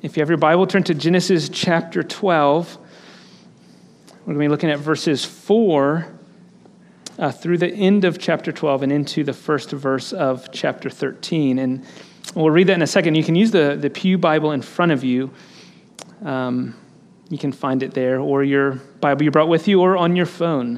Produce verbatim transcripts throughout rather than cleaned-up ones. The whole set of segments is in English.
If you have your Bible, turn to Genesis chapter twelve. We're going to be looking at verses four uh, through the end of chapter twelve and into the first verse of chapter thirteen. And we'll read that in a second. You can use the, the Pew Bible in front of you. Um, you can find it there, or your Bible you brought with you, or on your phone.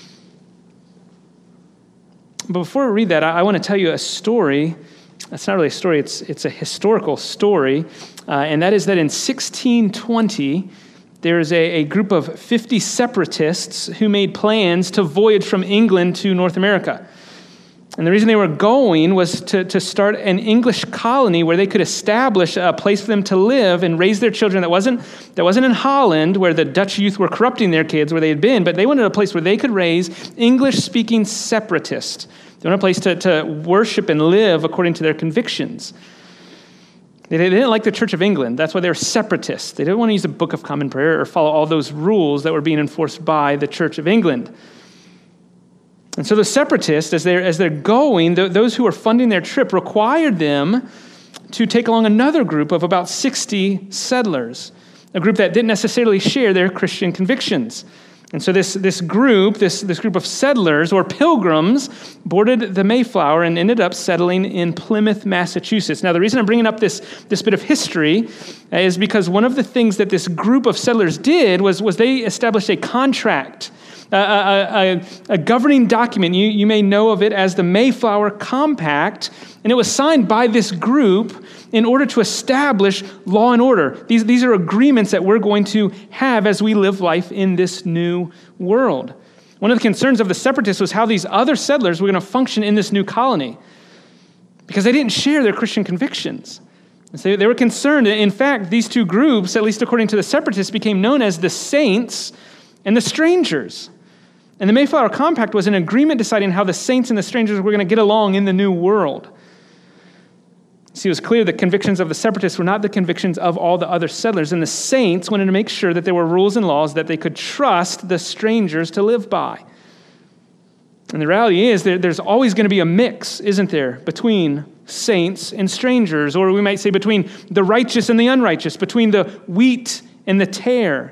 But before we read that, I, I want to tell you a story. It's not really a story, it's it's a historical story, uh, and that is that in sixteen twenty, there is a, a group of fifty separatists who made plans to voyage from England to North America. And the reason they were going was to, to start an English colony where they could establish a place for them to live and raise their children that wasn't, that wasn't in Holland, where the Dutch youth were corrupting their kids, where they had been, but they wanted a place where they could raise English-speaking separatists. They wanted a place to, to worship and live according to their convictions. They didn't like the Church of England. That's why they were separatists. They didn't want to use the Book of Common Prayer or follow all those rules that were being enforced by the Church of England. And so the separatists, as they're, as they're going, th- those who were funding their trip required them to take along another group of about sixty settlers, a group that didn't necessarily share their Christian convictions. And so this, this group, this, this group of settlers or pilgrims boarded the Mayflower and ended up settling in Plymouth, Massachusetts. Now, the reason I'm bringing up this, this bit of history is because one of the things that this group of settlers did was, was they established a contract, a, a, a, a governing document. You, you may know of it as the Mayflower Compact, and it was signed by this group in order to establish law and order. These, these are agreements that we're going to have as we live life in this new world. One of the concerns of the separatists was how these other settlers were going to function in this new colony because they didn't share their Christian convictions. And so they were concerned. In fact, these two groups, at least according to the separatists, became known as the Saints and the Strangers. And the Mayflower Compact was an agreement deciding how the saints and the strangers were going to get along in the new world. See, it was clear the convictions of the separatists were not the convictions of all the other settlers, and the saints wanted to make sure that there were rules and laws that they could trust the strangers to live by. And the reality is there, there's always going to be a mix, isn't there, between saints and strangers, or we might say between the righteous and the unrighteous, between the wheat and the tare.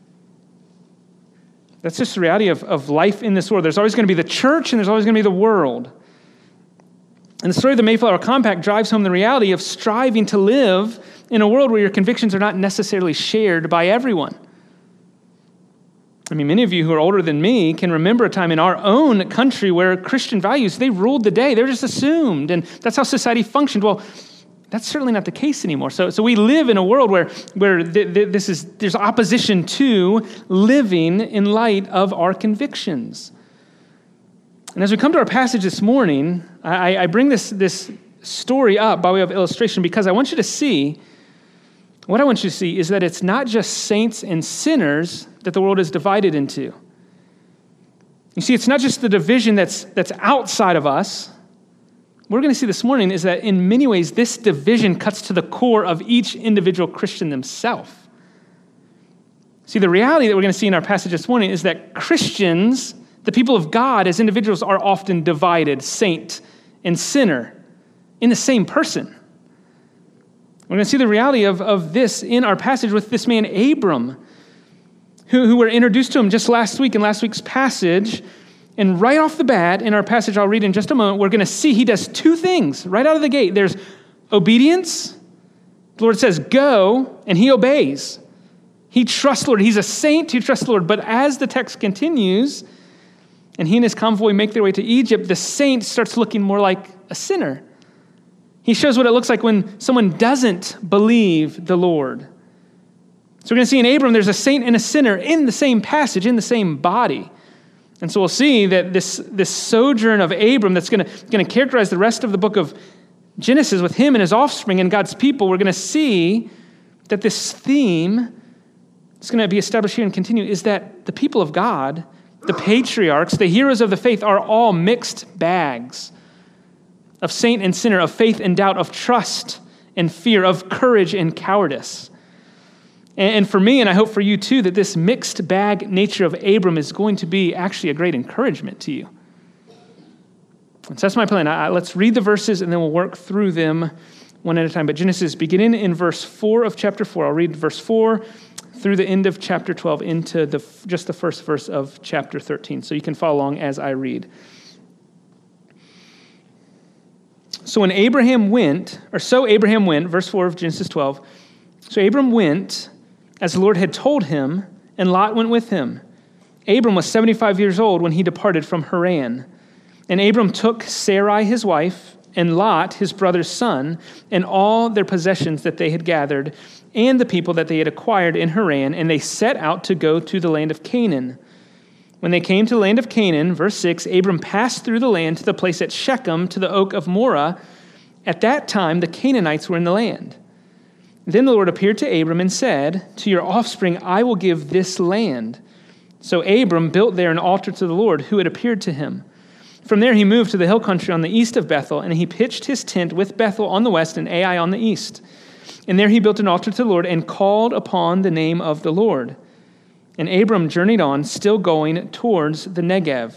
That's just the reality of, of life in this world. There's always going to be the church and there's always going to be the world. And the story of the Mayflower Compact drives home the reality of striving to live in a world where your convictions are not necessarily shared by everyone. I mean, many of you who are older than me can remember a time in our own country where Christian values, they ruled the day. They were just assumed, and that's how society functioned. Well, that's certainly not the case anymore. So, so we live in a world where, where th- th- this is there's opposition to living in light of our convictions. And as we come to our passage this morning, I, I bring this, this story up by way of illustration because I want you to see, what I want you to see is that it's not just saints and sinners that the world is divided into. You see, it's not just the division that's, that's outside of us. What we're going to see this morning is that in many ways, this division cuts to the core of each individual Christian themselves. See, the reality that we're going to see in our passage this morning is that Christians, the people of God as individuals, are often divided, saint and sinner, in the same person. We're going to see the reality of, of this in our passage with this man Abram, who, who were introduced to him just last week in last week's passage. And right off the bat, in our passage I'll read in just a moment, we're going to see he does two things right out of the gate. There's obedience. The Lord says, go, and he obeys. He trusts the Lord. He's a saint who trusts the Lord. But as the text continues, and he and his convoy make their way to Egypt, the saint starts looking more like a sinner. He shows what it looks like when someone doesn't believe the Lord. So we're going to see in Abram, there's a saint and a sinner in the same passage, in the same body. And so we'll see that this, this sojourn of Abram that's going to, going to characterize the rest of the book of Genesis with him and his offspring and God's people, we're going to see that this theme that's going to be established here and continue is that the people of God, the patriarchs, the heroes of the faith, are all mixed bags of saint and sinner, of faith and doubt, of trust and fear, of courage and cowardice. And for me, and I hope for you too, that this mixed bag nature of Abram is going to be actually a great encouragement to you. And so that's my plan. I, let's read the verses and then we'll work through them one at a time. But Genesis, beginning in verse four of chapter four, I'll read verse four through the end of chapter twelve into the just the first verse of chapter thirteen. So you can follow along as I read. So when Abraham went, or so Abraham went, verse four of Genesis twelve, so Abram went as the Lord had told him, and Lot went with him. Abram was seventy-five years old when he departed from Haran. And Abram took Sarai his wife, and Lot his brother's son, and all their possessions that they had gathered, and the people that they had acquired in Haran, and they set out to go to the land of Canaan. When they came to the land of Canaan, verse six, Abram passed through the land to the place at Shechem, to the oak of Moreh. At that time, the Canaanites were in the land. Then the Lord appeared to Abram and said, to your offspring I will give this land. So Abram built there an altar to the Lord, who had appeared to him. From there he moved to the hill country on the east of Bethel, and he pitched his tent with Bethel on the west and Ai on the east. And there he built an altar to the Lord and called upon the name of the Lord. And Abram journeyed on, still going towards the Negev.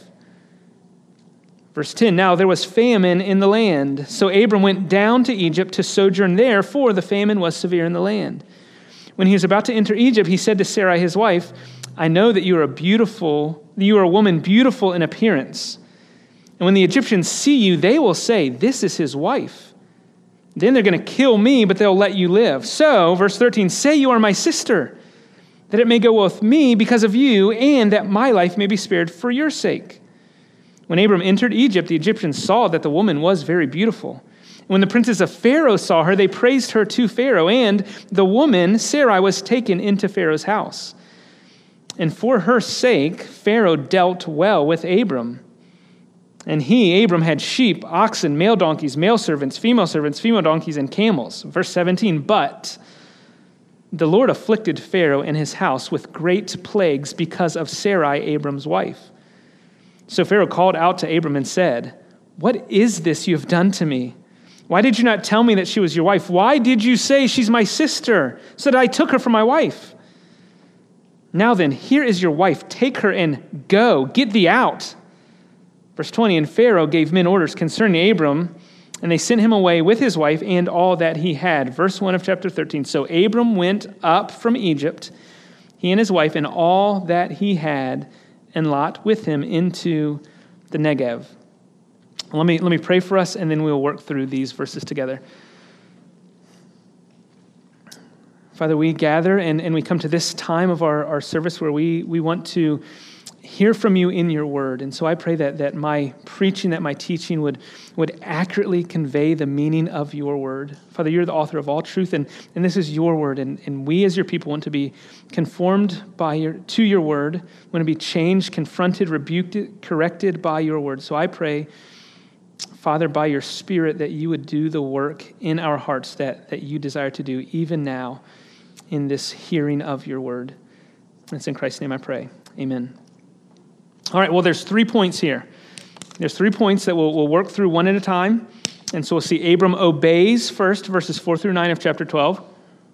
Verse ten, now there was famine in the land. So Abram went down to Egypt to sojourn there, for the famine was severe in the land. When he was about to enter Egypt, he said to Sarai his wife, I know that you are a beautiful, you are a woman beautiful in appearance. And when the Egyptians see you, they will say, this is his wife. Then they're going to kill me, but they'll let you live. So, verse thirteen, say you are my sister, that it may go well with me because of you, and that my life may be spared for your sake. When Abram entered Egypt, the Egyptians saw that the woman was very beautiful. And when the princes of Pharaoh saw her, they praised her to Pharaoh, and the woman, Sarai, was taken into Pharaoh's house. And for her sake, Pharaoh dealt well with Abram. And he, Abram, had sheep, oxen, male donkeys, male servants, female servants, female donkeys, and camels. Verse seventeen, but the Lord afflicted Pharaoh and his house with great plagues because of Sarai, Abram's wife. So Pharaoh called out to Abram and said, what is this you have done to me? Why did you not tell me that she was your wife? Why did you say she's my sister, so that I took her for my wife? Now then, here is your wife. Take her and go. Get thee out. Verse twenty, and Pharaoh gave men orders concerning Abram, and they sent him away with his wife and all that he had. Verse one of chapter thirteen, so Abram went up from Egypt, he and his wife, and all that he had, and Lot with him into the Negev. Let me, let me pray for us, and then we'll work through these verses together. Father, we gather and, and we come to this time of our, our service where we, we want to hear from you in your word. And so I pray that that my preaching, that my teaching would, would accurately convey the meaning of your word. Father, you're the author of all truth, and, and this is your word. And, and we as your people want to be conformed by your to your word, want to be changed, confronted, rebuked, corrected by your word. So I pray, Father, by your Spirit, that you would do the work in our hearts that, that you desire to do even now in this hearing of your word. It's in Christ's name I pray. Amen. All right, well, there's three points here. There's three points that we'll, we'll work through one at a time. And so we'll see Abram obeys first, verses four through nine of chapter twelve.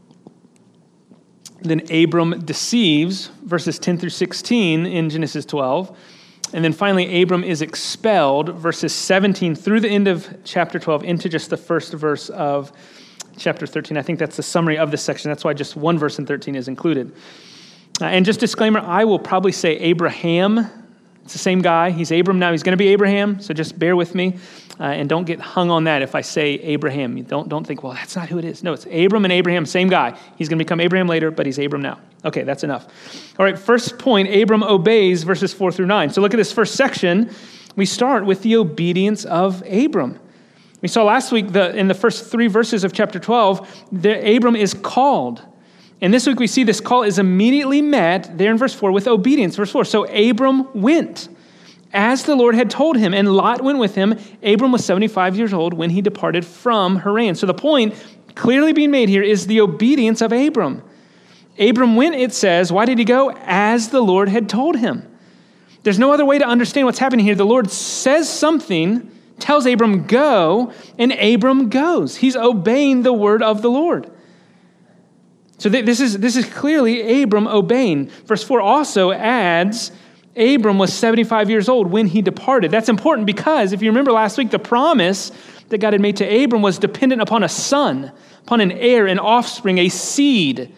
Then Abram deceives, verses ten through sixteen in Genesis twelve. And then finally, Abram is expelled, verses seventeen through the end of chapter twelve into just the first verse of chapter thirteen. I think that's the summary of this section. That's why just one verse in thirteen is included. Uh, and just disclaimer, I will probably say Abraham. It's the same guy. He's Abram now. He's going to be Abraham, so just bear with me. Uh, and don't get hung on that if I say Abraham. You don't, don't think, well, that's not who it is. No, it's Abram and Abraham, same guy. He's going to become Abraham later, but he's Abram now. Okay, that's enough. All right, first point, Abram obeys, verses four through nine. So look at this first section. We start with the obedience of Abram. We saw last week the, in the first three verses of chapter twelve, the, Abram is called. And this week we see this call is immediately met, there in verse four, with obedience. Verse four, so Abram went, as the Lord had told him, and Lot went with him. Abram was seventy-five years old when he departed from Haran. So the point clearly being made here is the obedience of Abram. Abram went, it says, why did he go? As the Lord had told him. There's no other way to understand what's happening here. The Lord says something, tells Abram, go, and Abram goes. He's obeying the word of the Lord. So th- this is this is clearly Abram obeying. Verse four also adds Abram was seventy-five years old when he departed. That's important because if you remember last week, the promise that God had made to Abram was dependent upon a son, upon an heir, an offspring, a seed.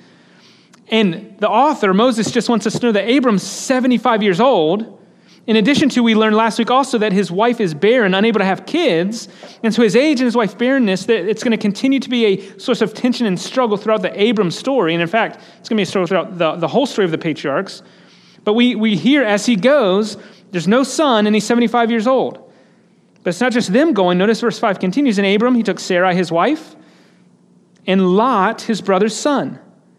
And the author, Moses, just wants us to know that Abram's seventy-five years old. In addition to, we learned last week also that his wife is barren, unable to have kids. And so his age and his wife's barrenness, that it's going to continue to be a source of tension and struggle throughout the Abram story. And in fact, it's going to be a struggle throughout the, the whole story of the patriarchs. But we, we hear as he goes, there's no son and he's seventy-five years old. But it's not just them going. Notice verse five continues. And Abram, he took Sarai, his wife, and Lot, his brother's son.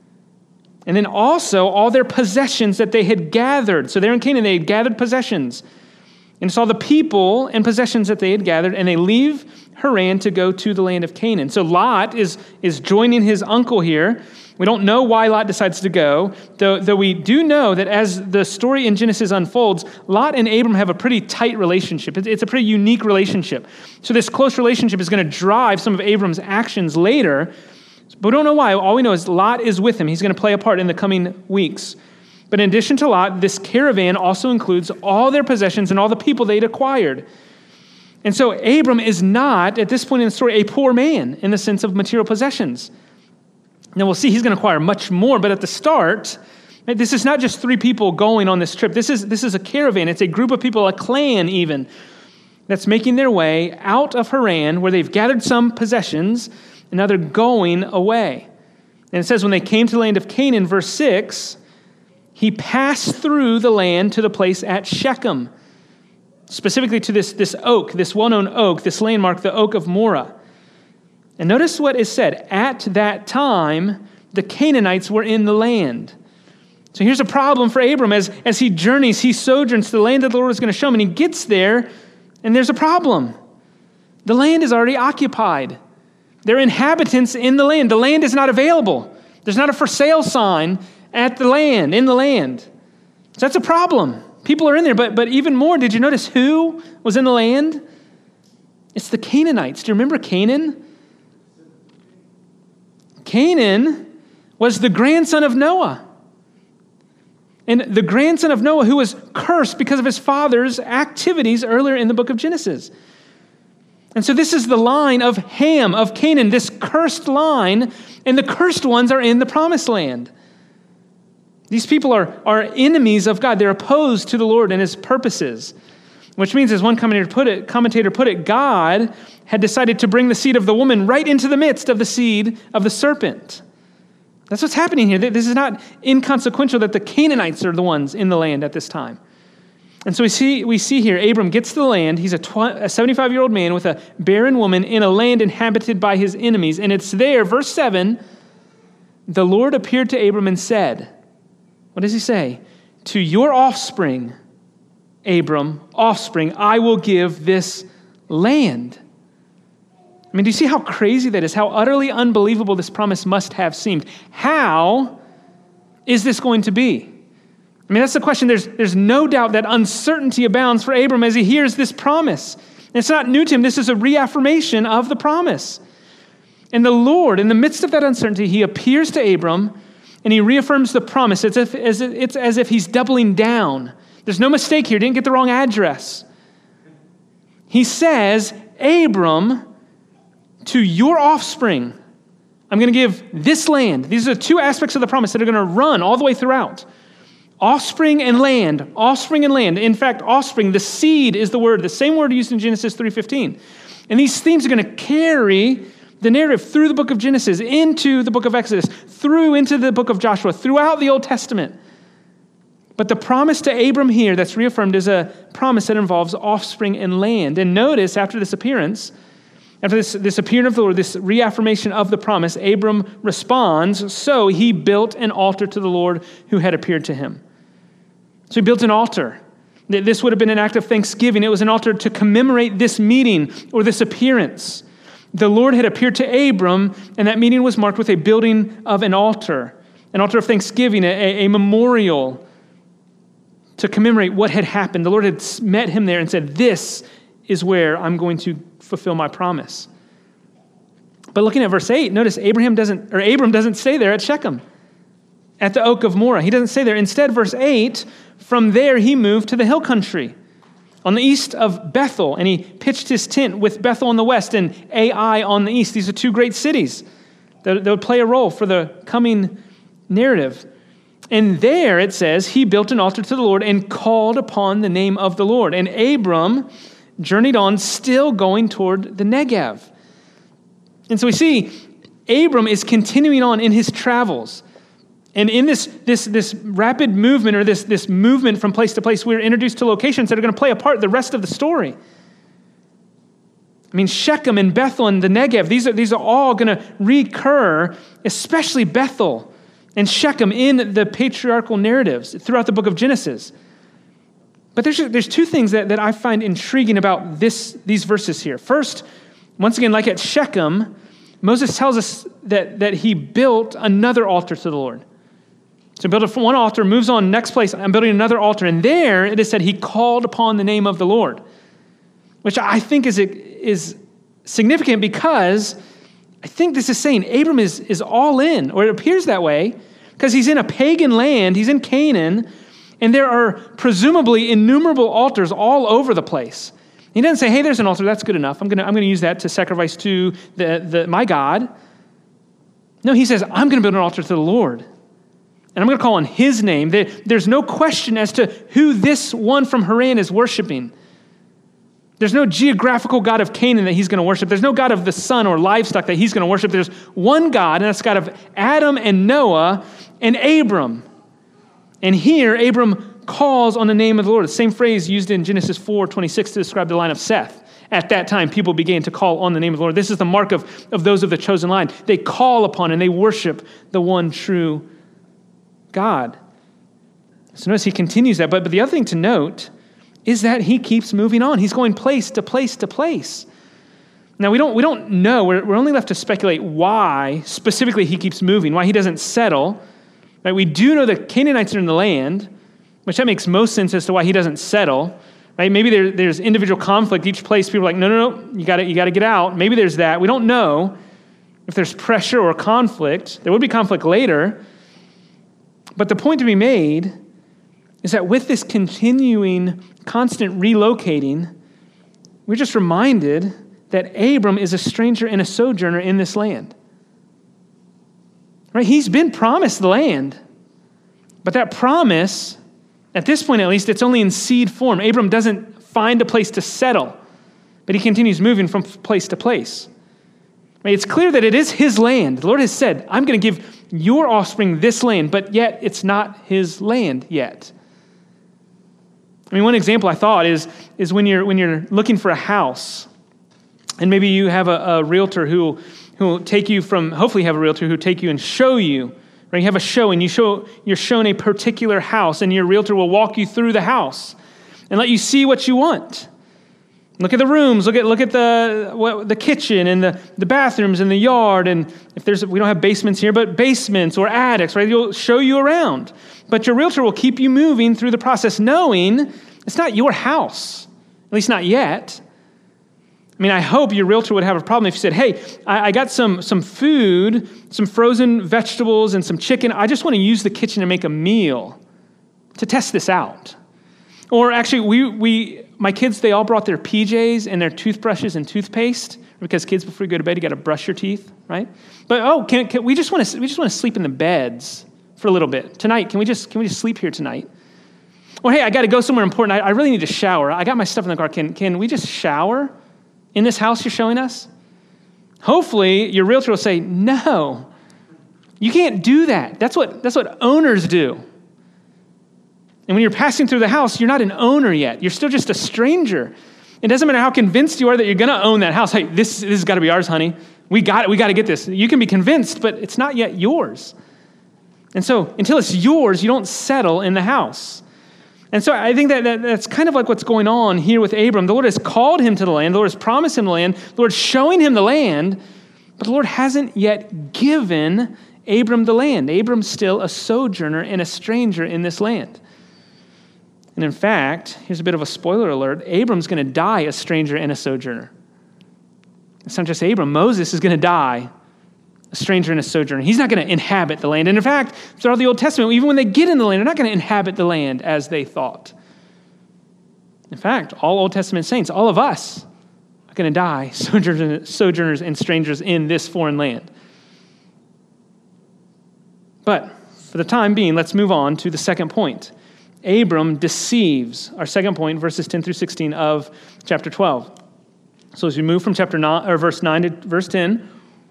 And then also all their possessions that they had gathered. So they're in Canaan, they had gathered possessions. And it's all the people and possessions that they had gathered, and they leave Haran to go to the land of Canaan. So Lot is, is joining his uncle here. We don't know why Lot decides to go, though, though we do know that as the story in Genesis unfolds, Lot and Abram have a pretty tight relationship. It's, it's a pretty unique relationship. So this close relationship is going to drive some of Abram's actions later. But we don't know why. All we know is Lot is with him. He's going to play a part in the coming weeks. But in addition to Lot, this caravan also includes all their possessions and all the people they'd acquired. And so Abram is not, at this point in the story, a poor man in the sense of material possessions. Now we'll see he's going to acquire much more, but at the start, this is not just three people going on this trip. This is, this is a caravan. It's a group of people, a clan even, that's making their way out of Haran, where they've gathered some possessions, and now they're going away. And it says when they came to the land of Canaan, verse six, he passed through the land to the place at Shechem, specifically to this, this oak, this well-known oak, this landmark, the oak of Moreh. And notice what is said. At that time, the Canaanites were in the land. So here's a problem for Abram. As, as he journeys, he sojourns to the land that the Lord is going to show him, and he gets there, and there's a problem. The land is already occupied. There are inhabitants in the land. The land is not available. There's not a for sale sign at the land, in the land. So that's a problem. People are in there, but, but even more, did you notice who was in the land? It's the Canaanites. Do you remember Canaan? Canaan was the grandson of Noah. And the grandson of Noah who was cursed because of his father's activities earlier in the book of Genesis. And so this is the line of Ham, of Canaan, this cursed line, and the cursed ones are in the promised land. These people are, are enemies of God. They're opposed to the Lord and his purposes, which means, as one commentator put it, commentator put it, God had decided to bring the seed of the woman right into the midst of the seed of the serpent. That's what's happening here. This is not inconsequential that the Canaanites are the ones in the land at this time. And so we see we see here, Abram gets to the land. He's a, tw- a seventy-five-year-old man with a barren woman in a land inhabited by his enemies. And it's there, verse seven, the Lord appeared to Abram and said, what does he say? To your offspring, Abram, offspring, I will give this land. I mean, do you see how crazy that is? How utterly unbelievable this promise must have seemed. How is this going to be? I mean, that's the question. There's, there's no doubt that uncertainty abounds for Abram as he hears this promise. And it's not new to him. This is a reaffirmation of the promise. And the Lord, in the midst of that uncertainty, he appears to Abram and he reaffirms the promise. It's as if, as if, it's as if he's doubling down. There's no mistake here. He didn't get the wrong address. He says, Abram, to your offspring, I'm going to give this land. These are two aspects of the promise that are going to run all the way throughout. Offspring and land, offspring and land. In fact, offspring, the seed is the word, the same word used in Genesis three fifteen. And these themes are going to carry the narrative through the book of Genesis, into the book of Exodus, through into the book of Joshua, throughout the Old Testament. But the promise to Abram here that's reaffirmed is a promise that involves offspring and land. And notice after this appearance, after this, this appearing of the Lord, this reaffirmation of the promise, Abram responds, so he built an altar to the Lord who had appeared to him. So he built an altar. This would have been an act of thanksgiving. It was an altar to commemorate this meeting or this appearance. The Lord had appeared to Abram, and that meeting was marked with a building of an altar, an altar of thanksgiving, a, a memorial to commemorate what had happened. The Lord had met him there and said, this is where I'm going to fulfill my promise. But looking at verse eight, notice Abraham doesn't, or Abram doesn't stay there at Shechem. at the Oak of Moreh. He doesn't say there. Instead, verse eight, from there he moved to the hill country on the east of Bethel, and he pitched his tent with Bethel on the west and Ai on the east. These are two great cities that, that would play a role for the coming narrative. And there, it says, he built an altar to the Lord and called upon the name of the Lord. And Abram journeyed on, still going toward the Negev. And so we see Abram is continuing on in his travels. And in this, this, this rapid movement, or this, this movement from place to place, we're introduced to locations that are going to play a part in the rest of the story. I mean, Shechem and Bethel and the Negev, these are, these are all going to recur, especially Bethel and Shechem in the patriarchal narratives throughout the book of Genesis. But there's, there's two things that, that I find intriguing about this, these verses here. First, once again, like at Shechem, Moses tells us that, that he built another altar to the Lord. So he built one altar, moves on, next place, I'm building another altar. And there it is said he called upon the name of the Lord, which I think is, is significant because I think this is saying Abram is, is all in, or it appears that way, because he's in a pagan land, he's in Canaan, and there are presumably innumerable altars all over the place. He doesn't say, hey, there's an altar, that's good enough. I'm going to I'm going to use that to sacrifice to the, the, my God. No, he says, I'm going to build an altar to the Lord, and I'm going to call on his name. There, there's no question as to who this one from Haran is worshiping. There's no geographical God of Canaan that he's going to worship. There's no God of the sun or livestock that he's going to worship. There's one God, and that's God of Adam and Noah and Abram. And here, Abram calls on the name of the Lord. The same phrase used in Genesis four twenty-six to describe the line of Seth. At that time, people began to call on the name of the Lord. This is the mark of, of those of the chosen line. They call upon and they worship the one true God. So notice he continues that. But, but the other thing to note is that he keeps moving on. He's going place to place to place. Now, we don't, we don't know. We're, we're only left to speculate why specifically he keeps moving, why he doesn't settle. Right? We do know the Canaanites are in the land, which that makes most sense as to why he doesn't settle. Right? Maybe there, there's individual conflict. Each place, people are like, no, no, no, you got you got to get out. Maybe there's that. We don't know if there's pressure or conflict. There would be conflict later. But the point to be made is that with this continuing, constant relocating, we're just reminded that Abram is a stranger and a sojourner in this land. Right? He's been promised the land, but that promise, at this point at least, it's only in seed form. Abram doesn't find a place to settle, but he continues moving from place to place. Right? It's clear that it is his land. The Lord has said, I'm going to give your offspring this land, but yet it's not his land yet. I mean, one example I thought is, is when you're when you're looking for a house, and maybe you have a, a realtor who who will take you from, hopefully you have a realtor who will take you and show you, right? You have a show and you show, you're shown a particular house, and your realtor will walk you through the house and let you see what you want. Look at the rooms, look at look at the what, the kitchen and the, the bathrooms and the yard, and if there's, we don't have basements here, but basements or attics, right? He'll show you around. But your realtor will keep you moving through the process knowing it's not your house, at least not yet. I mean, I hope your realtor would have a problem if you said, hey, I, I got some, some food, some frozen vegetables and some chicken. I just want to use the kitchen to make a meal to test this out. Or actually, we we my kids, they all brought their P Js and their toothbrushes and toothpaste, because kids, before you go to bed, you got to brush your teeth, right? But oh, can, can we just want to we just want to sleep in the beds for a little bit tonight? Can we just can we just sleep here tonight? Or hey, I got to go somewhere important. I, I really need to shower. I got my stuff in the car. Can can we just shower in this house you're showing us? Hopefully, your realtor will say, no, you can't do that. That's what that's what owners do. And when you're passing through the house, you're not an owner yet. You're still just a stranger. It doesn't matter how convinced you are that you're going to own that house. Hey, this, this has got to be ours, honey. We got it. We got to get this. You can be convinced, but it's not yet yours. And so until it's yours, you don't settle in the house. And so I think that, that that's kind of like what's going on here with Abram. The Lord has called him to the land. The Lord has promised him the land. The Lord is showing him the land, but the Lord hasn't yet given Abram the land. Abram's still a sojourner and a stranger in this land. And in fact, here's a bit of a spoiler alert, Abram's going to die a stranger and a sojourner. It's not just Abram. Moses is going to die a stranger and a sojourner. He's not going to inhabit the land. And in fact, throughout the Old Testament, even when they get in the land, they're not going to inhabit the land as they thought. In fact, all Old Testament saints, all of us, are going to die sojourners and strangers in this foreign land. But for the time being, let's move on to the second point. Abram deceives, our second point, verses ten through sixteen of chapter twelve. So as we move from chapter nine, or verse nine to verse ten,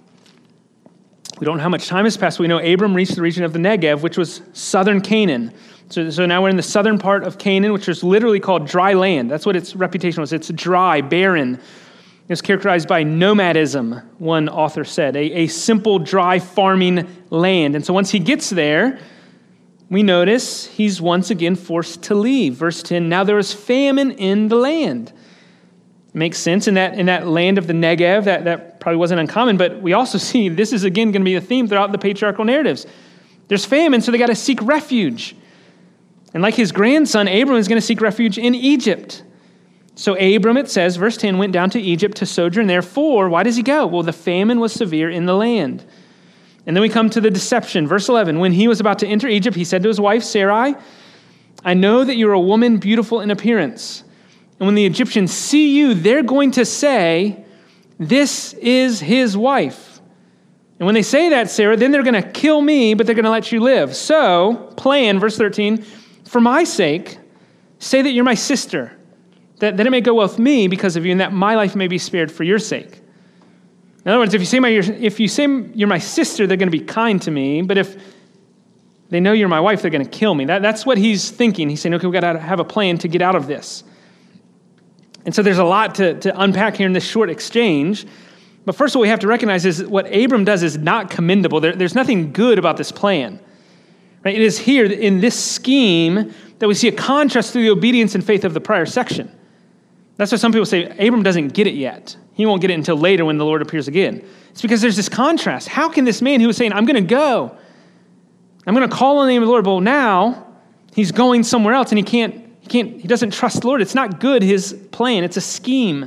we don't know how much time has passed. We know Abram reached the region of the Negev, which was southern Canaan. So, so now we're in the southern part of Canaan, which is literally called dry land. That's what its reputation was. It's dry, barren. It was characterized by nomadism, one author said, a, a simple, dry farming land. And so once he gets there, we notice he's once again forced to leave. Verse ten, now there was famine in the land. Makes sense in that in that land of the Negev. That, that probably wasn't uncommon, but we also see this is again going to be a theme throughout the patriarchal narratives. There's famine, so they got to seek refuge. And like his grandson, Abram is going to seek refuge in Egypt. So Abram, it says, verse ten, went down to Egypt to sojourn there. For, why does he go? Well, the famine was severe in the land. And then we come to the deception. Verse eleven, when he was about to enter Egypt, he said to his wife, Sarai, I know that you're a woman beautiful in appearance. And when the Egyptians see you, they're going to say, this is his wife. And when they say that, Sarah, then they're going to kill me, but they're going to let you live. So, plan, verse thirteen, for my sake, say that you're my sister, that, that it may go well with me because of you, and that my life may be spared for your sake. In other words, if you say my, if you say you're my sister, they're going to be kind to me, but if they know you're my wife, they're going to kill me. That, that's what he's thinking. He's saying, okay, we've got to have a plan to get out of this. And so there's a lot to, to unpack here in this short exchange. But first, what we have to recognize is what Abram does is not commendable. There, there's nothing good about this plan. Right? It is here in this scheme that we see a contrast to the obedience and faith of the prior section. That's why some people say Abram doesn't get it yet. He won't get it until later when the Lord appears again. It's because there's this contrast. How can this man who was saying, I'm going to go, I'm going to call on the name of the Lord, well, now he's going somewhere else and he can't He can't, he doesn't trust the Lord. It's not good, his plan. It's a scheme.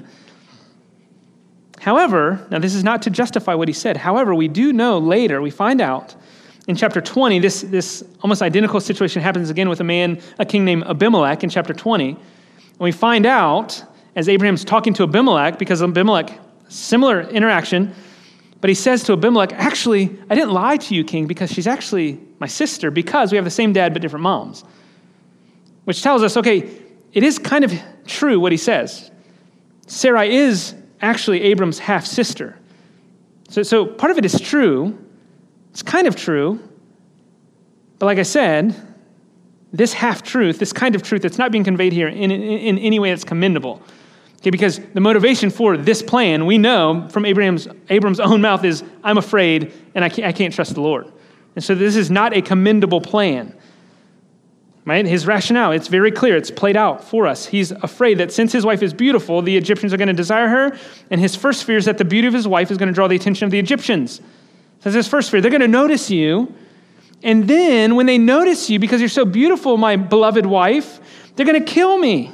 However, now this is not to justify what he said. However, we do know later, we find out in chapter twenty, this, this almost identical situation happens again with a man, a king named Abimelech in chapter twenty. And we find out as Abraham's talking to Abimelech, because Abimelech, similar interaction, but he says to Abimelech, actually, I didn't lie to you, king, because she's actually my sister, because we have the same dad but different moms. Which tells us, okay, it is kind of true what he says. Sarai is actually Abram's half-sister. So, so part of it is true. It's kind of true. But like I said, this half-truth, this kind of truth that's not being conveyed here in, in, in any way that's commendable. Okay, because the motivation for this plan, we know from Abraham's, Abram's own mouth is, I'm afraid and I can't, I can't trust the Lord. And so this is not a commendable plan. Right? His rationale, it's very clear. It's played out for us. He's afraid that since his wife is beautiful, the Egyptians are going to desire her. And his first fear is that the beauty of his wife is going to draw the attention of the Egyptians. That's his first fear. They're going to notice you. And then when they notice you, because you're so beautiful, my beloved wife, they're going to kill me.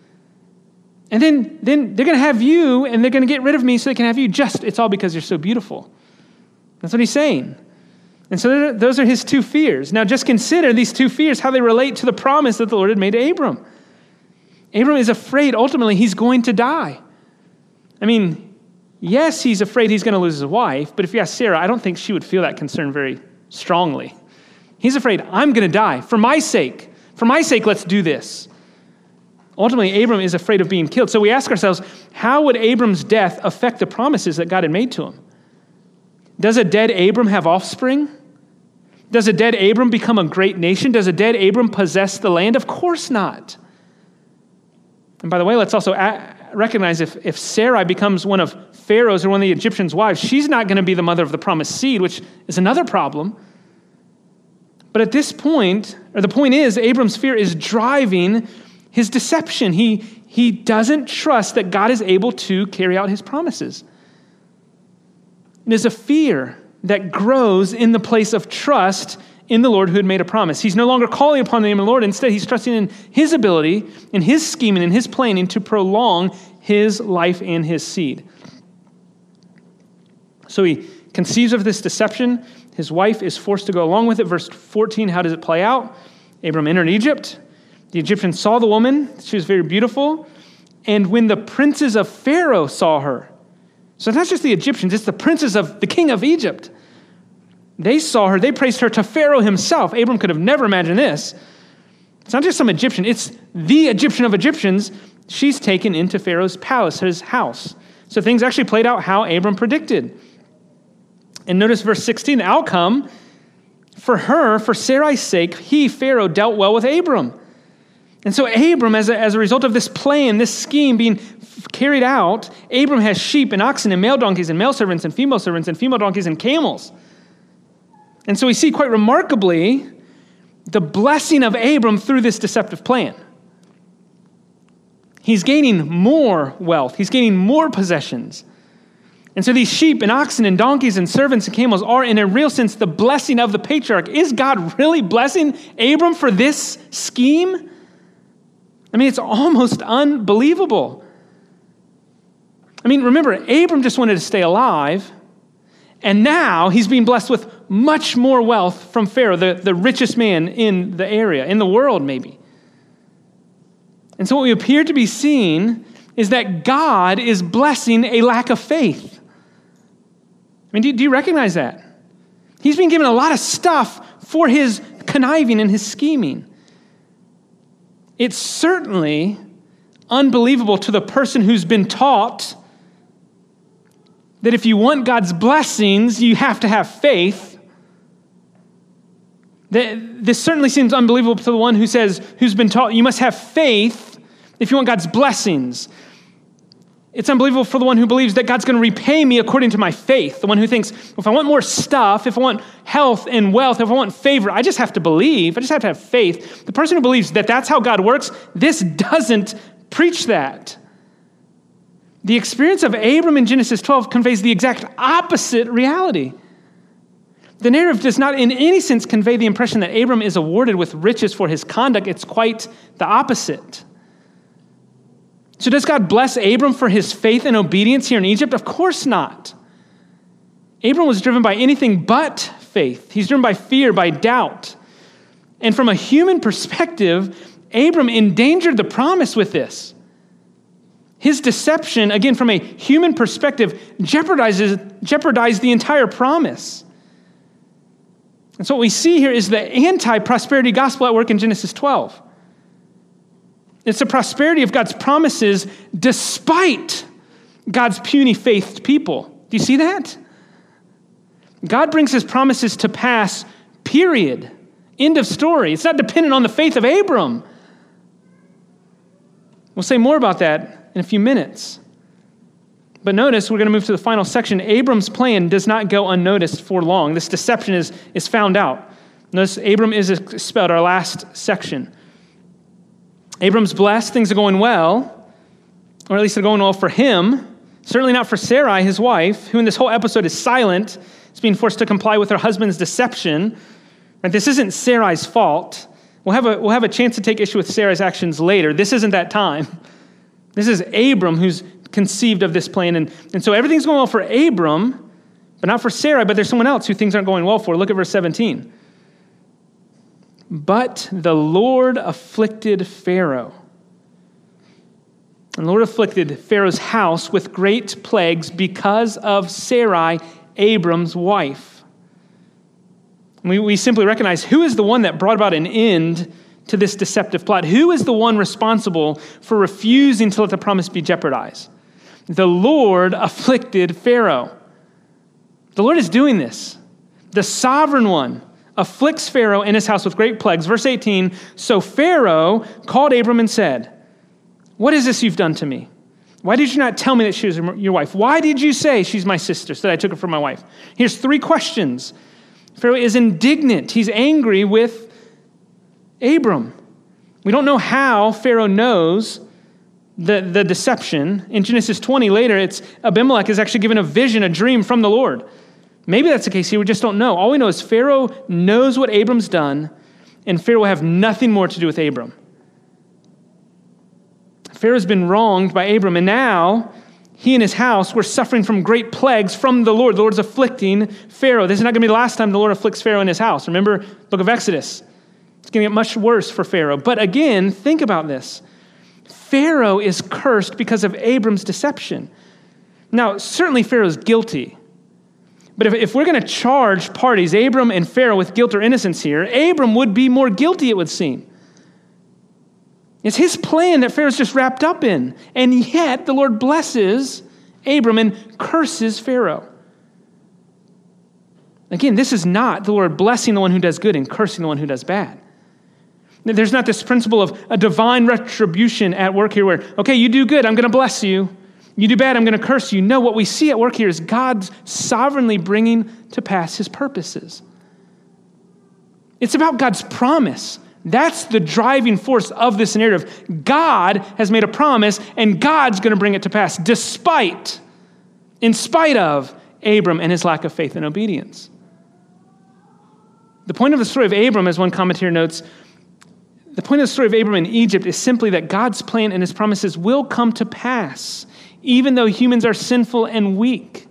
And then, then they're going to have you and they're going to get rid of me so they can have you. Just, it's all because you're so beautiful. That's what he's saying. And so those are his two fears. Now just consider these two fears, how they relate to the promise that the Lord had made to Abram. Abram is afraid ultimately he's going to die. I mean, yes, he's afraid he's going to lose his wife, but if you ask Sarah, I don't think she would feel that concern very strongly. He's afraid, I'm going to die. For my sake, for my sake, let's do this. Ultimately, Abram is afraid of being killed. So we ask ourselves, how would Abram's death affect the promises that God had made to him? Does a dead Abram have offspring? Does a dead Abram become a great nation? Does a dead Abram possess the land? Of course not. And by the way, let's also a- recognize if, if Sarai becomes one of Pharaoh's or one of the Egyptians' wives, she's not going to be the mother of the promised seed, which is another problem. But at this point, or the point is, Abram's fear is driving his deception. He, he doesn't trust that God is able to carry out his promises. It is a fear that grows in the place of trust in the Lord who had made a promise. He's no longer calling upon the name of the Lord. Instead, he's trusting in his ability, in his scheming, in his planning to prolong his life and his seed. So he conceives of this deception. His wife is forced to go along with it. Verse fourteen, how does it play out? Abram entered Egypt. The Egyptians saw the woman. She was very beautiful. And when the princes of Pharaoh saw her, so it's not just the Egyptians, it's the princes of the king of Egypt. They saw her, they praised her to Pharaoh himself. Abram could have never imagined this. It's not just some Egyptian, it's the Egyptian of Egyptians. She's taken into Pharaoh's palace, his house. So things actually played out how Abram predicted. And notice verse sixteen, the outcome, for her, for Sarai's sake, he, Pharaoh, dealt well with Abram. And so Abram, as a, as a result of this plan, this scheme being f- carried out, Abram has sheep and oxen and male donkeys and male servants and female servants and female donkeys and camels. And so we see quite remarkably the blessing of Abram through this deceptive plan. He's gaining more wealth. He's gaining more possessions. And so these sheep and oxen and donkeys and servants and camels are, in a real sense, the blessing of the patriarch. Is God really blessing Abram for this scheme? I mean, it's almost unbelievable. I mean, remember, Abram just wanted to stay alive, and now he's being blessed with much more wealth from Pharaoh, the, the richest man in the area, in the world maybe. And so what we appear to be seeing is that God is blessing a lack of faith. I mean, do, do you recognize that? He's been given a lot of stuff for his conniving and his scheming. It's certainly unbelievable to the person who's been taught that if you want God's blessings, you have to have faith. This certainly seems unbelievable to the one who says, who's been taught you must have faith if you want God's blessings. It's unbelievable for the one who believes that God's going to repay me according to my faith. The one who thinks, well, if I want more stuff, if I want health and wealth, if I want favor, I just have to believe. I just have to have faith. The person who believes that that's how God works, this doesn't preach that. The experience of Abram in Genesis twelve conveys the exact opposite reality. The narrative does not in any sense convey the impression that Abram is awarded with riches for his conduct. It's quite the opposite. So does God bless Abram for his faith and obedience here in Egypt? Of course not. Abram was driven by anything but faith. He's driven by fear, by doubt. And from a human perspective, Abram endangered the promise with this. His deception, again, from a human perspective, jeopardizes jeopardized the entire promise. And so what we see here is the anti-prosperity gospel at work in Genesis twelve. It's the prosperity of God's promises despite God's puny faithed people. Do you see that? God brings his promises to pass, period. End of story. It's not dependent on the faith of Abram. We'll say more about that in a few minutes. But notice, we're going to move to the final section. Abram's plan does not go unnoticed for long. This deception is, is found out. Notice Abram is expelled, our last section. Abram's blessed, things are going well, or at least they're going well for him. Certainly not for Sarai, his wife, who in this whole episode is silent, is being forced to comply with her husband's deception. Right? This isn't Sarai's fault. We'll have, a, we'll have a chance to take issue with Sarai's actions later. This isn't that time. This is Abram who's conceived of this plan. And, and so everything's going well for Abram, but not for Sarai, but there's someone else who things aren't going well for. Look at verse seventeen. But the Lord afflicted Pharaoh. And the Lord afflicted Pharaoh's house with great plagues because of Sarai, Abram's wife. We, we simply recognize who is the one that brought about an end to this deceptive plot. Who is the one responsible for refusing to let the promise be jeopardized? The Lord afflicted Pharaoh. The Lord is doing this. The sovereign one afflicts Pharaoh and his house with great plagues. Verse eighteen, so Pharaoh called Abram and said, what is this you've done to me? Why did you not tell me that she was your wife? Why did you say she's my sister, so that I took her for my wife? Here's three questions. Pharaoh is indignant. He's angry with Abram. We don't know how Pharaoh knows the, the deception. In Genesis twenty later, it's Abimelech is actually given a vision, a dream from the Lord. Maybe that's the case here. We just don't know. All we know is Pharaoh knows what Abram's done, and Pharaoh will have nothing more to do with Abram. Pharaoh's been wronged by Abram, and now he and his house were suffering from great plagues from the Lord. The Lord's afflicting Pharaoh. This is not going to be the last time the Lord afflicts Pharaoh in his house. Remember, book of Exodus. It's going to get much worse for Pharaoh. But again, think about this. Pharaoh is cursed because of Abram's deception. Now, certainly Pharaoh's guilty. But if, if we're going to charge parties, Abram and Pharaoh, with guilt or innocence here, Abram would be more guilty, it would seem. It's his plan that Pharaoh's just wrapped up in. And yet the Lord blesses Abram and curses Pharaoh. Again, this is not the Lord blessing the one who does good and cursing the one who does bad. There's not this principle of a divine retribution at work here where, okay, you do good, I'm going to bless you. You do bad, I'm going to curse you. No, what we see at work here is God's sovereignly bringing to pass his purposes. It's about God's promise. That's the driving force of this narrative. God has made a promise, and God's going to bring it to pass, despite, in spite of, Abram and his lack of faith and obedience. The point of the story of Abram, as one commentator notes, the point of the story of Abram in Egypt is simply that God's plan and his promises will come to pass, even though humans are sinful and weak.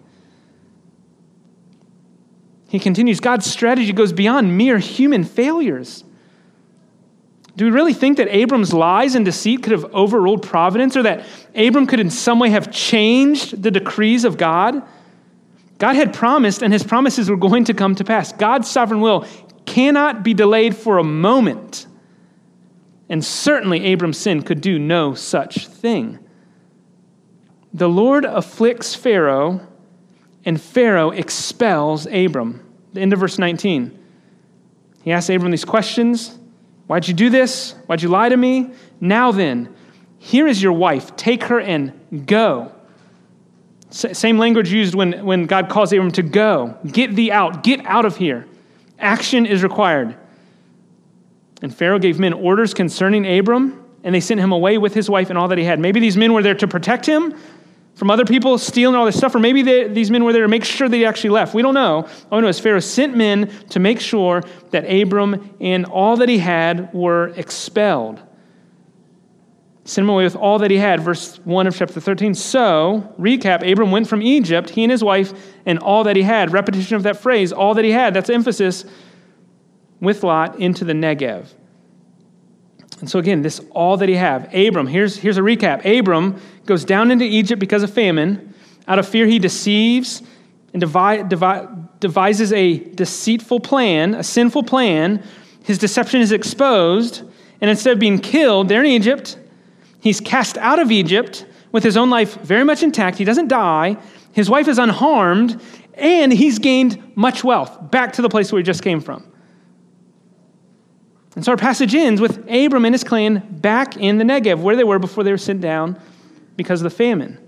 He continues, God's strategy goes beyond mere human failures. Do we really think that Abram's lies and deceit could have overruled providence, or that Abram could in some way have changed the decrees of God? God had promised, and his promises were going to come to pass. God's sovereign will cannot be delayed for a moment. And certainly Abram's sin could do no such thing. The Lord afflicts Pharaoh, and Pharaoh expels Abram. The end of verse nineteen. He asks Abram these questions. Why'd you do this? Why'd you lie to me? Now then, here is your wife. Take her and go. S- same language used when, when God calls Abram to go. Get thee out. Get out of here. Action is required. And Pharaoh gave men orders concerning Abram, and they sent him away with his wife and all that he had. Maybe these men were there to protect him from other people stealing all this stuff, or maybe they, these men were there to make sure that he actually left. We don't know. All we know is Pharaoh sent men to make sure that Abram and all that he had were expelled. Sent him away with all that he had, verse one of chapter thirteen. So, recap, Abram went from Egypt, he and his wife, and all that he had. Repetition of that phrase, all that he had, that's emphasis, with Lot into the Negev. And so again, this all that he have. Abram, here's, here's a recap. Abram goes down into Egypt because of famine. Out of fear, he deceives and devi- devi- devises a deceitful plan, a sinful plan. His deception is exposed. And instead of being killed there in Egypt, he's cast out of Egypt with his own life very much intact. He doesn't die. His wife is unharmed. And he's gained much wealth back to the place where he just came from. And so our passage ends with Abram and his clan back in the Negev, where they were before they were sent down because of the famine.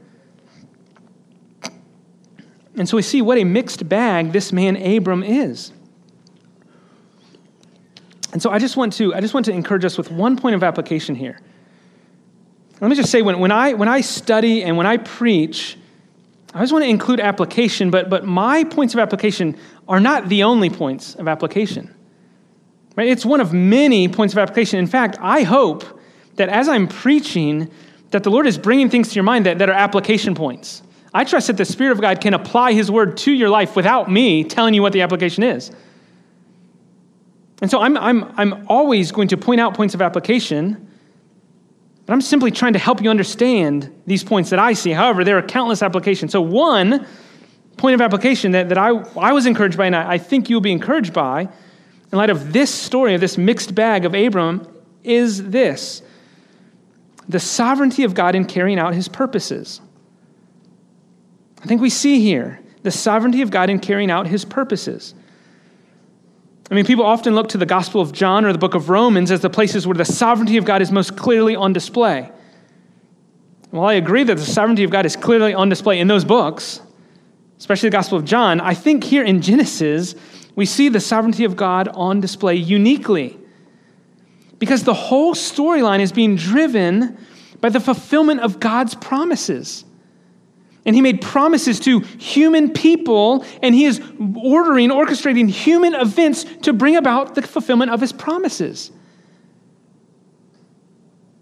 And so we see what a mixed bag this man Abram is. And so I just want to I just want to encourage us with one point of application here. Let me just say, when, when I when I study and when I preach, I always want to include application, but but my points of application are not the only points of application. Right? It's one of many points of application. In fact, I hope that as I'm preaching, that the Lord is bringing things to your mind that, that are application points. I trust that the Spirit of God can apply his word to your life without me telling you what the application is. And so I'm, I'm, I'm always going to point out points of application, but I'm simply trying to help you understand these points that I see. However, there are countless applications. So one point of application that, that I, I was encouraged by, and I, I think you'll be encouraged by, in light of this story, of this mixed bag of Abram, is this: the sovereignty of God in carrying out his purposes. I think we see here the sovereignty of God in carrying out his purposes. I mean, people often look to the Gospel of John or the book of Romans as the places where the sovereignty of God is most clearly on display. While I agree that the sovereignty of God is clearly on display in those books, especially the Gospel of John, I think here in Genesis, we see the sovereignty of God on display uniquely, because the whole storyline is being driven by the fulfillment of God's promises. And he made promises to human people, and he is ordering, orchestrating human events to bring about the fulfillment of his promises.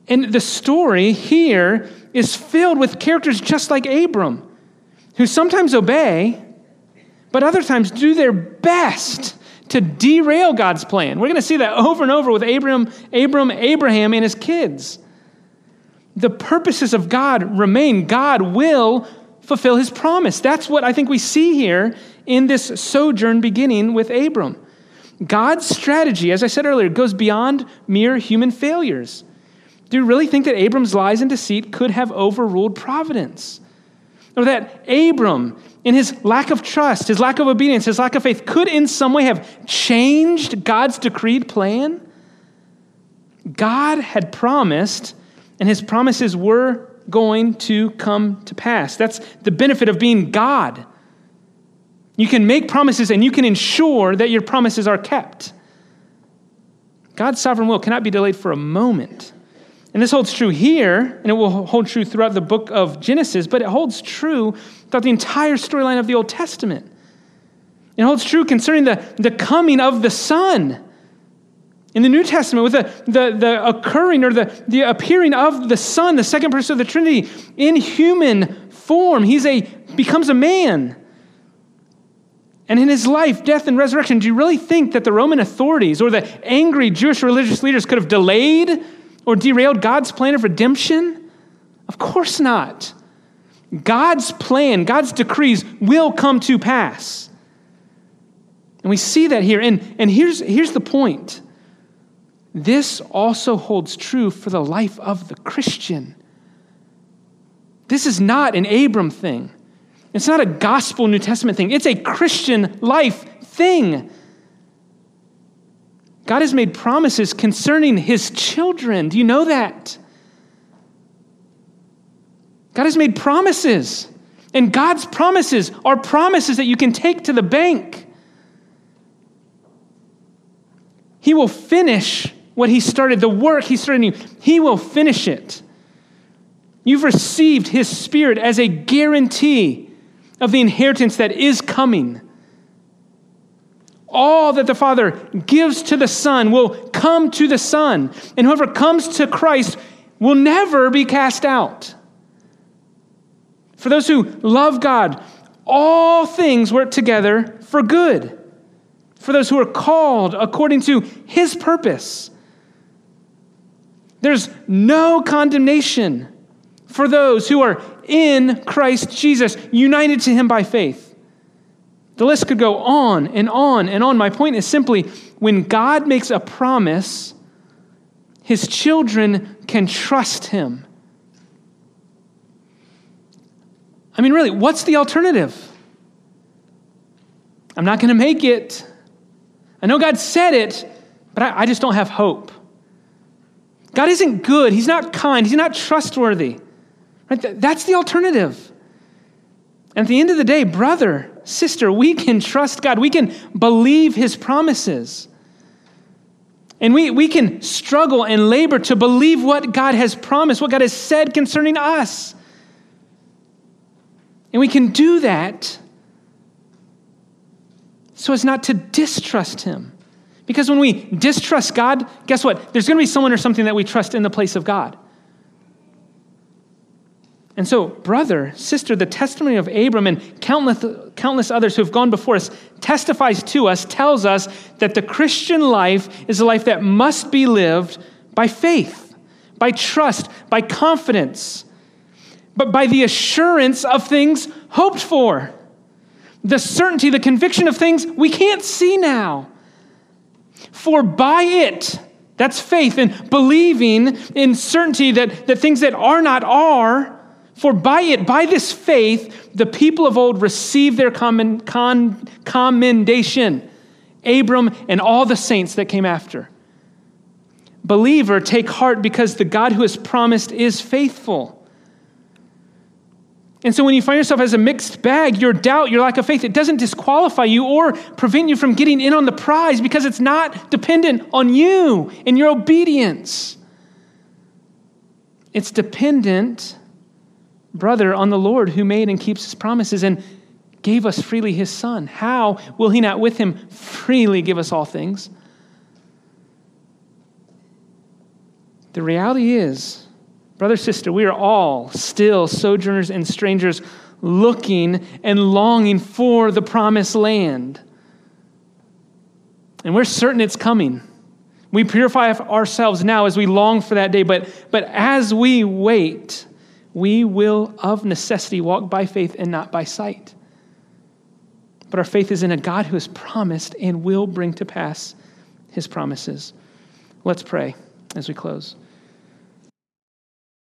And the story here is filled with characters just like Abram, who sometimes obey, but other times do their best to derail God's plan. We're going to see that over and over with Abram, Abram, Abraham, and his kids. The purposes of God remain. God will fulfill his promise. That's what I think we see here in this sojourn beginning with Abram. God's strategy, as I said earlier, goes beyond mere human failures. Do you really think that Abram's lies and deceit could have overruled providence? Or that Abram, in his lack of trust, his lack of obedience, his lack of faith, could in some way have changed God's decreed plan? God had promised, and his promises were going to come to pass. That's the benefit of being God. You can make promises and you can ensure that your promises are kept. God's sovereign will cannot be delayed for a moment. And this holds true here, and it will hold true throughout the book of Genesis, but it holds true throughout the entire storyline of the Old Testament. It holds true concerning the, the coming of the Son in the New Testament, with the, the, the occurring or the, the appearing of the Son, the second person of the Trinity, in human form. He's a becomes a man. And in his life, death, and resurrection, do you really think that the Roman authorities or the angry Jewish religious leaders could have delayed or derailed God's plan of redemption? Of course not. God's plan, God's decrees will come to pass. And we see that here. And, and here's, here's the point. This also holds true for the life of the Christian. This is not an Abram thing. It's not a gospel New Testament thing. It's a Christian life thing. God has made promises concerning his children. Do you know that? God has made promises. And God's promises are promises that you can take to the bank. He will finish what he started, the work he started in you. He will finish it. You've received his Spirit as a guarantee of the inheritance that is coming. All that the Father gives to the Son will come to the Son, and whoever comes to Christ will never be cast out. For those who love God, all things work together for good. For those who are called according to his purpose. There's no condemnation for those who are in Christ Jesus, united to him by faith. The list could go on and on and on. My point is simply, when God makes a promise, his children can trust him. I mean, really, what's the alternative? I'm not going to make it. I know God said it, but I, I just don't have hope. God isn't good. He's not kind. He's not trustworthy. Right? That's the alternative. And at the end of the day, brother, sister, we can trust God. We can believe his promises. And we, we can struggle and labor to believe what God has promised, what God has said concerning us. And we can do that so as not to distrust him. Because when we distrust God, guess what? There's going to be someone or something that we trust in the place of God. And so, brother, sister, the testimony of Abram and countless, countless others who have gone before us testifies to us, tells us that the Christian life is a life that must be lived by faith, by trust, by confidence, but by the assurance of things hoped for, the certainty, the conviction of things we can't see now. For by it, that's faith and believing in certainty that, that things that are not are, for by it, by this faith, the people of old received their commend, con, commendation, Abram and all the saints that came after. Believer, take heart because the God who has promised is faithful. And so when you find yourself as a mixed bag, your doubt, your lack of faith, it doesn't disqualify you or prevent you from getting in on the prize because it's not dependent on you and your obedience. It's dependent, brother, on the Lord who made and keeps his promises and gave us freely his Son. How will he not with him freely give us all things? The reality is, brother, sister, we are all still sojourners and strangers looking and longing for the promised land. And we're certain it's coming. We purify ourselves now as we long for that day, but, but as we wait, we will of necessity walk by faith and not by sight. But our faith is in a God who has promised and will bring to pass his promises. Let's pray as we close.